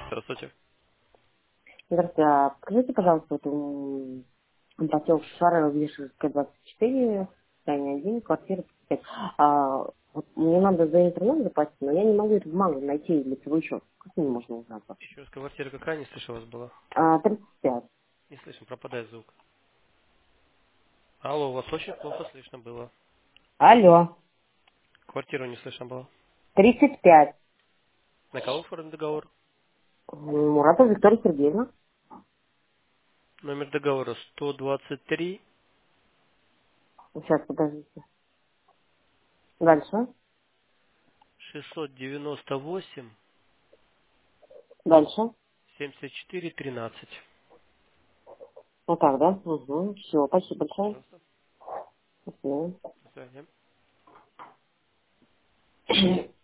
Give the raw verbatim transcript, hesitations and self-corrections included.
Здравствуйте. Здравствуйте. А Скажите, пожалуйста, вот м, поселок Шара, Вишерская, двадцать четыре, здание один, квартира тридцать пять. А, вот мне надо за интернет заплатить, но я не могу эту бумагу найти лицевой счет. Как мне можно узнать вообще? Еще раз, квартира какая? Не слышу вас была. А, тридцать пять. Не слышно, пропадает звук. Алло, у вас очень плохо слышно было. Алло. Квартиру не слышно было. тридцать пять. На кого оформлен договор? М, Муратова Виктория Сергеевна. Номер договора сто двадцать три Сейчас, подождите. Дальше. шестьсот девяносто восемь Дальше. семьдесят четыре тринадцать. Вот так, да? Угу. Все, спасибо большое. Пожалуйста. До свидания. До свидания.